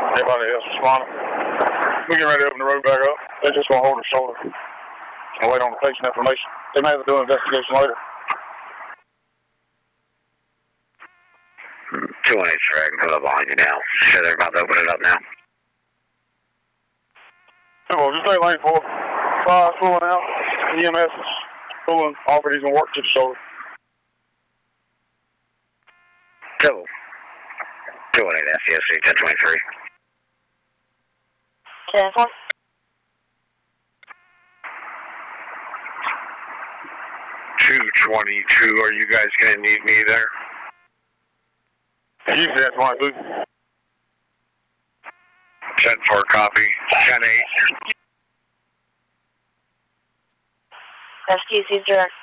Everybody else responded. We get ready to open the road back up. They're just going to hold their shoulder and wait on the patient information. They may have to do an investigation later. 218 I can come up behind you now. Sure, they're about to open it up now. Well, just stay lane 4. Fire's pulling out. EMS is pulling off and he's going to work to the shoulder. 218 SCSC 1023. 10-4. 222, are you guys going to need me there? Usually that's why I do. 10-4 copy. 10-8. STC's direct.